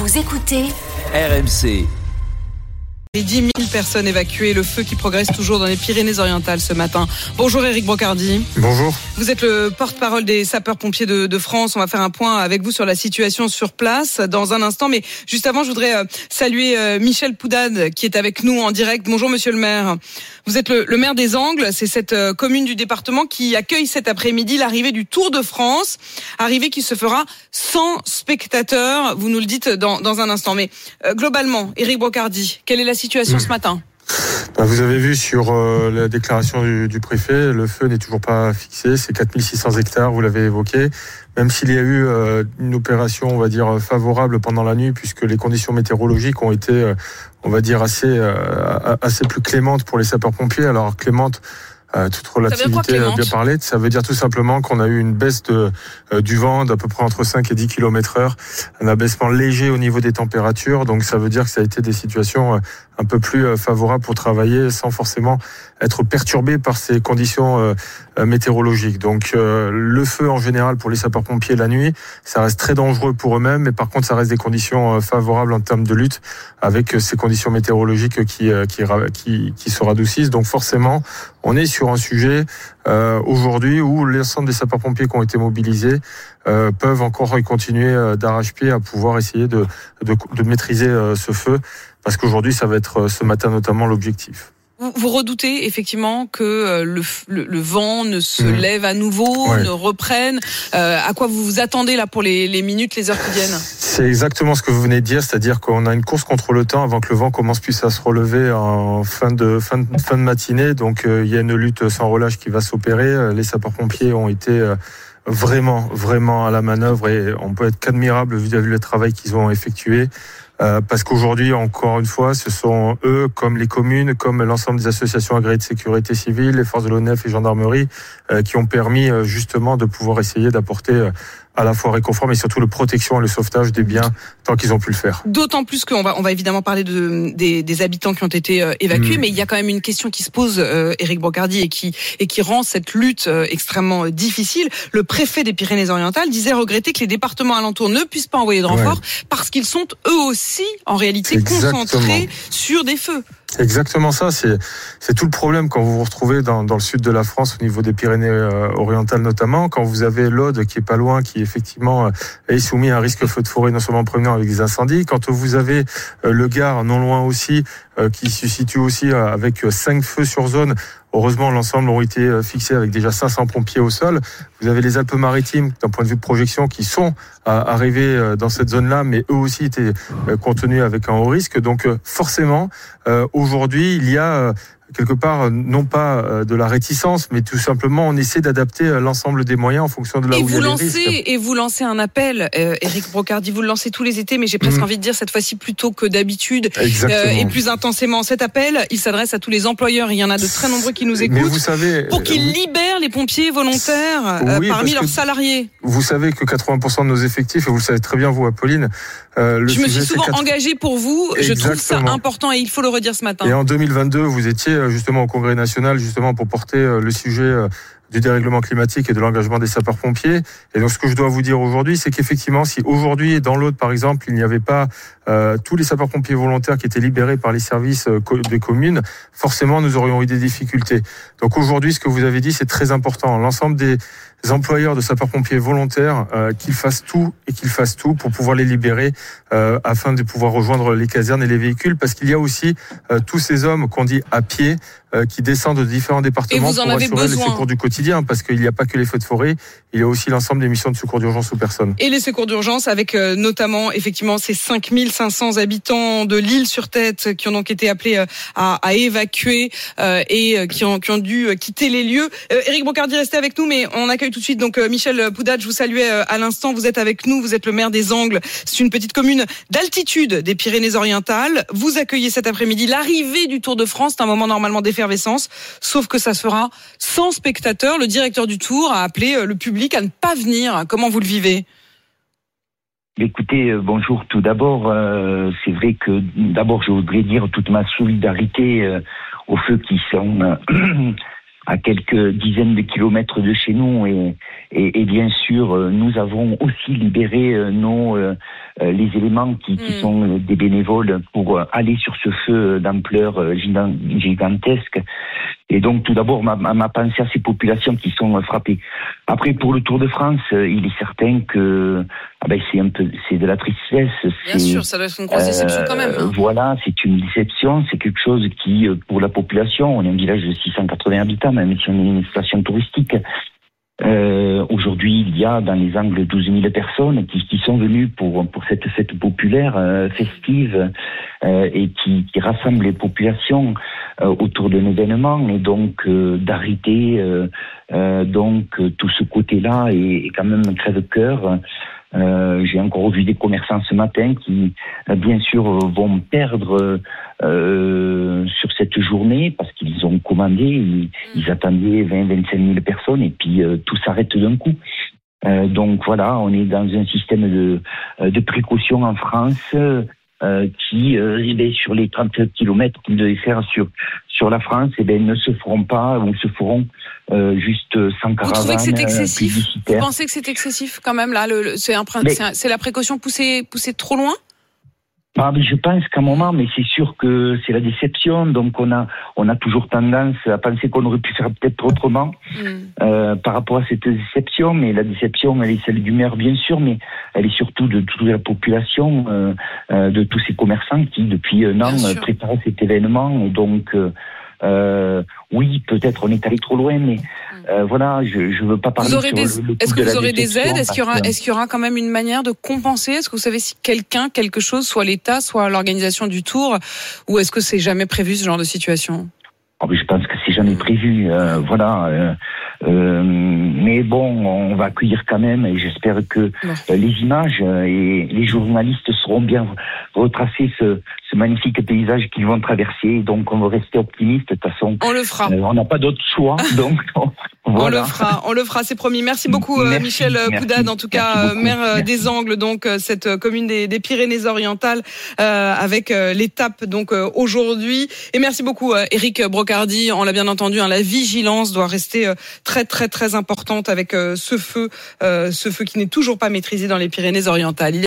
Vous écoutez RMC. Les 10 000 personnes évacuées, le feu qui progresse toujours dans les Pyrénées-Orientales ce matin. Bonjour Éric Brocardi. Bonjour. Vous êtes le porte-parole des sapeurs-pompiers de France. On va faire un point avec vous sur la situation sur place dans un instant. Mais juste avant, je voudrais saluer Michel Poudade qui est avec nous en direct. Bonjour Monsieur le maire. Vous êtes le maire des Angles. C'est cette commune du département qui accueille cet après-midi l'arrivée du Tour de France. Arrivée qui se fera sans spectateurs. Vous nous le dites dans un instant. Mais globalement, Éric Brocardi, quelle est la situation ce matin? Vous avez vu sur la déclaration du préfet, le feu n'est toujours pas fixé, c'est 4600 hectares, vous l'avez évoqué. Même s'il y a eu une opération, on va dire, favorable pendant la nuit, puisque les conditions météorologiques ont été, on va dire, assez plus clémentes pour les sapeurs-pompiers. Alors clémentes, toute relativité bien parlée, ça veut dire tout simplement qu'on a eu une baisse du vent d'à peu près entre 5 et 10 km/h, un abaissement léger au niveau des températures, donc ça veut dire que ça a été des situations un peu plus favorables pour travailler sans forcément être perturbé par ces conditions météorologiques. Donc le feu en général pour les sapeurs-pompiers la nuit, ça reste très dangereux pour eux-mêmes, mais par contre ça reste des conditions favorables en termes de lutte avec ces conditions météorologiques qui se radoucissent. Donc forcément, on est sur un sujet aujourd'hui où l'ensemble des sapeurs-pompiers qui ont été mobilisés peuvent encore continuer d'arrache-pied à pouvoir essayer de maîtriser ce feu, parce qu'aujourd'hui ça va être ce matin notamment l'objectif. Vous redoutez effectivement que le vent ne se lève à nouveau, ne reprenne. À quoi vous vous attendez là pour les minutes, les heures qui viennent? C'est exactement ce que vous venez de dire, c'est-à-dire qu'on a une course contre le temps avant que le vent commence plus à se relever en fin de matinée. Donc il y a une lutte sans relâche qui va s'opérer. Les sapeurs-pompiers ont été vraiment à la manœuvre et on peut être qu'admirable vu le travail qu'ils ont effectué. Parce qu'aujourd'hui, encore une fois, ce sont eux, comme les communes, comme l'ensemble des associations agréées de sécurité civile, les forces de l'ONF et gendarmerie, qui ont permis justement de pouvoir essayer d'apporter à la fois réconfort, mais surtout le protection et le sauvetage des biens tant qu'ils ont pu le faire. D'autant plus qu'on va évidemment parler des habitants qui ont été évacués, mais il y a quand même une question qui se pose, Éric Brocardi, et qui rend cette lutte extrêmement difficile. Le préfet des Pyrénées-Orientales disait regretter que les départements alentours ne puissent pas envoyer de renfort parce qu'ils sont eux aussi en réalité concentrés sur des feux. Exactement ça, c'est tout le problème quand vous vous retrouvez dans le sud de la France, au niveau des Pyrénées-Orientales notamment, quand vous avez l'Aude qui est pas loin, qui effectivement est soumis à un risque feu de forêt non seulement prévenant avec des incendies, quand vous avez le Gard non loin aussi, qui se situe aussi avec 5 feux sur zone. Heureusement, l'ensemble ont été fixés avec déjà 500 pompiers au sol. Vous avez les Alpes-Maritimes, d'un point de vue de projection, qui sont arrivés dans cette zone-là, mais eux aussi étaient contenus avec un haut risque. Donc forcément, aujourd'hui, il y a quelque part, non pas de la réticence, mais tout simplement, on essaie d'adapter l'ensemble des moyens en fonction de là où il y a les risques. Et vous lancez un appel, Éric Brocardi, vous le lancez tous les étés, mais j'ai presque envie de dire cette fois-ci plutôt que d'habitude, et plus intensément. Cet appel, il s'adresse à tous les employeurs, il y en a de très nombreux qui nous écoutent, vous savez, pour qu'ils libèrent les pompiers volontaires parmi leurs salariés. Vous savez que 80% de nos effectifs, et vous le savez très bien vous, Apolline, je me suis souvent engagée pour vous, je trouve ça important et il faut le redire ce matin. Et en 2022, vous étiez justement au Congrès national justement pour porter le sujet du dérèglement climatique et de l'engagement des sapeurs-pompiers. Et donc ce que je dois vous dire aujourd'hui, c'est qu'effectivement, si aujourd'hui dans l'Aude par exemple, il n'y avait pas tous les sapeurs-pompiers volontaires qui étaient libérés par les services des communes, forcément nous aurions eu des difficultés. Donc aujourd'hui, ce que vous avez dit, c'est très important. L'ensemble des employeurs de sapeurs-pompiers volontaires qu'ils fassent tout pour pouvoir les libérer afin de pouvoir rejoindre les casernes et les véhicules, parce qu'il y a aussi tous ces hommes qu'on dit à pied qui descendent de différents départements pour assurer les secours du quotidien, parce qu'il n'y a pas que les feux de forêt, il y a aussi l'ensemble des missions de secours d'urgence aux personnes. Et les secours d'urgence avec notamment effectivement ces 5500 habitants de l'Île-sur-Tête qui ont donc été appelés à évacuer et qui ont dû quitter les lieux. Éric Brocardi, restez avec nous, mais on accueille tout de suite donc Michel Poudade, je vous saluais à l'instant, vous êtes avec nous, vous êtes le maire des Angles, c'est une petite commune d'altitude des Pyrénées-Orientales. Vous accueillez cet après-midi l'arrivée du Tour de France, c'est un moment normalement d'effervescence, sauf que ça se fera sans spectateurs. Le directeur du Tour a appelé le public à ne pas venir. Comment vous le vivez ? Écoutez, bonjour. Tout d'abord, c'est vrai que d'abord je voudrais dire toute ma solidarité aux ceux qui sont à quelques dizaines de kilomètres de chez nous et bien sûr nous avons aussi libéré les éléments qui sont des bénévoles pour aller sur ce feu d'ampleur gigantesque. Et donc tout d'abord ma pensée à ces populations qui sont frappées. Après pour le Tour de France, il est certain que c'est de la tristesse. Bien sûr, ça doit être une grosse déception quand même. Hein. Voilà, c'est une déception, c'est quelque chose qui pour la population, on est un village de 680 habitants, même si on est une station touristique. Aujourd'hui, il y a dans les Angles 12 000 personnes qui sont venues pour cette fête populaire festive et qui rassemble les populations autour d'un événement et donc d'arrêter tout ce côté-là est quand même un crève-cœur. J'ai encore vu des commerçants ce matin qui, bien sûr, vont perdre sur cette journée parce qu'ils ont commandé, ils attendaient 20-25 000 personnes et puis tout s'arrête d'un coup. Donc voilà, on est dans un système de précaution en France qui, sur les 30 kilomètres qu'ils devaient faire sur la France, ne se feront pas ou se feront juste sans caravane. Vous trouvez que c'est excessif ? Vous pensez que c'est excessif quand même là c'est la précaution poussée trop loin ? Mais je pense qu'à un moment, mais c'est sûr que c'est la déception, donc on a toujours tendance à penser qu'on aurait pu faire peut-être autrement par rapport à cette déception, mais la déception elle est celle du maire bien sûr, mais elle est surtout de toute la population, de tous ces commerçants qui depuis un an préparaient cet événement, et donc oui, peut-être on est allé trop loin, mais voilà, je veux pas parler sur le Est-ce que vous aurez des aides ? Est-ce qu'il y aura quand même une manière de compenser ? Est-ce que vous savez si quelque chose, soit l'État, soit l'organisation du Tour, ou est-ce que c'est jamais prévu ce genre de situation ? Je pense que c'est jamais prévu, voilà. Mais bon, on va accueillir quand même, et j'espère que les images et les journalistes sauront bien retracer ce magnifique paysage qu'ils vont traverser. Donc on va rester optimiste. De toute façon, on le fera. On n'a pas d'autre choix, donc voilà. On le fera, c'est promis. Merci beaucoup Michel Poudade, en tout cas maire des Angles, donc cette commune des Pyrénées-Orientales, avec l'étape donc aujourd'hui. Et merci beaucoup Éric Brocardi. On l'a bien entendu, la vigilance doit rester très très très importante avec ce feu qui n'est toujours pas maîtrisé dans les Pyrénées-Orientales.